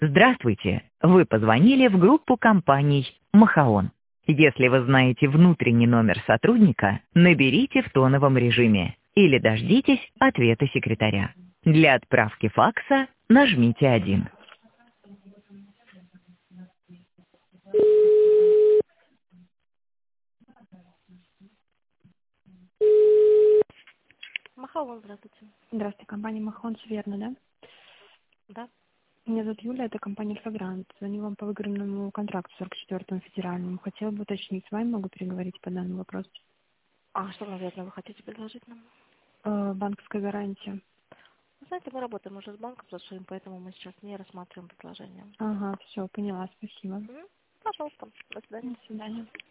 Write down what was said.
Здравствуйте! Вы позвонили в группу компаний «Махаон». Если вы знаете внутренний номер сотрудника, наберите в тоновом режиме или дождитесь ответа секретаря. Для отправки факса нажмите 1. Махалон, здравствуйте. Здравствуйте, компания Махон, всё верно, да? Да. Меня зовут Юля, это компания Альфа-Грант. Звоню вам по выигранному контракту 44-му федеральному. Хотела бы уточнить, с вами могу переговорить по данному вопросу. А что конкретно вы хотите предложить нам? Банковская гарантия. Вы знаете, мы работаем уже с банком за своим, поэтому мы сейчас не рассматриваем предложение. Ага, все, поняла, спасибо. Пожалуйста, до свидания. До свидания.